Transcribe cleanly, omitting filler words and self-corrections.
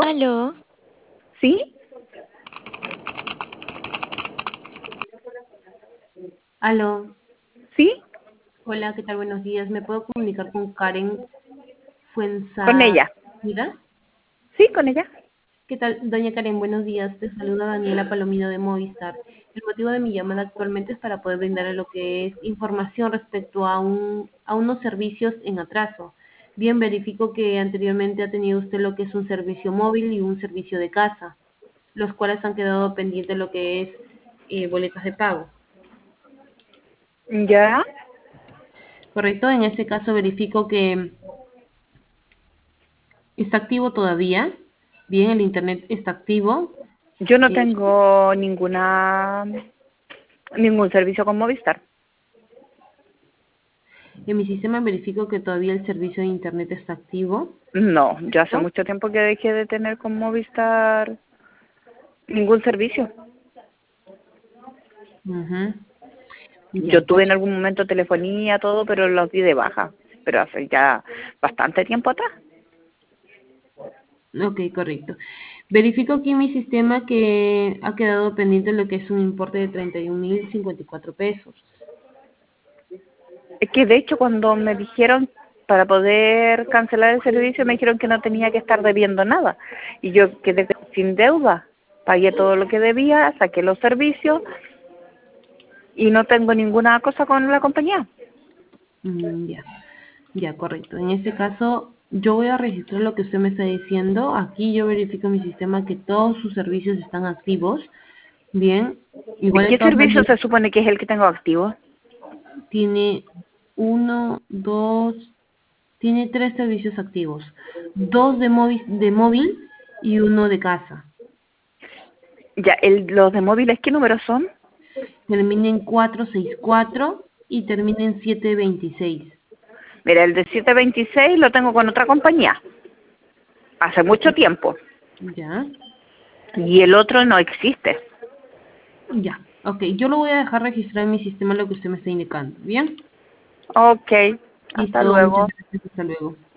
Aló, ¿Sí? Aló, ¿Sí? hola, ¿qué tal? Buenos días. ¿Me puedo comunicar con Karen Con Fuenzalida? ella. ¿Sí? ¿Con ella? ¿Qué tal, doña Karen? Buenos días. Te saluda Daniela Palomino de Movistar. El motivo de mi llamada actualmente es para poder brindarle lo que es información respecto a unos servicios en atraso. Bien, verifico que anteriormente ha tenido usted lo que es un servicio móvil y un servicio de casa, los cuales han quedado pendientes de lo que es boletas de pago. ¿Ya? ¿Correcto? En este caso verifico que está activo todavía. Bien, el internet está activo. Yo no Eh, tengo ningún servicio con Movistar. en mi sistema verifico que todavía el servicio de internet está activo. No, yo hace ¿No? mucho tiempo que dejé de tener con Movistar ningún servicio. Ujú. Yo Ya, tuve en algún momento telefonía, todo, pero los di de baja. Pero hace ya bastante tiempo atrás. ok, correcto. Verifico aquí en mi sistema que ha quedado pendiente lo que es un importe de 31.054 pesos. Es que de hecho cuando me dijeron para poder cancelar el servicio me dijeron que no tenía que estar debiendo nada. Y yo quedé sin deuda. Pagué todo lo que debía, saqué los servicios y no tengo ninguna cosa con la compañía. Ya, ya, correcto. En este caso, yo voy a registrar lo que usted me está diciendo. Aquí yo verifico en mi sistema que todos sus servicios están activos. Bien, igual de ¿Qué todas servicio maneras se supone que es el que tengo activo? tiene uno, dos, tiene tres servicios activos, dos de móvil y uno de casa. Ya, los de móviles, ¿qué números son? Termina en 464 y termina en 726. Mira, el de 726 lo tengo con otra compañía, hace mucho tiempo. Ya, Y el otro no existe. ya. Ok, yo lo voy a dejar registrar en mi sistema lo que usted me está indicando. ¿Bien? Ok, hasta Listo, muchas luego. gracias. Hasta luego.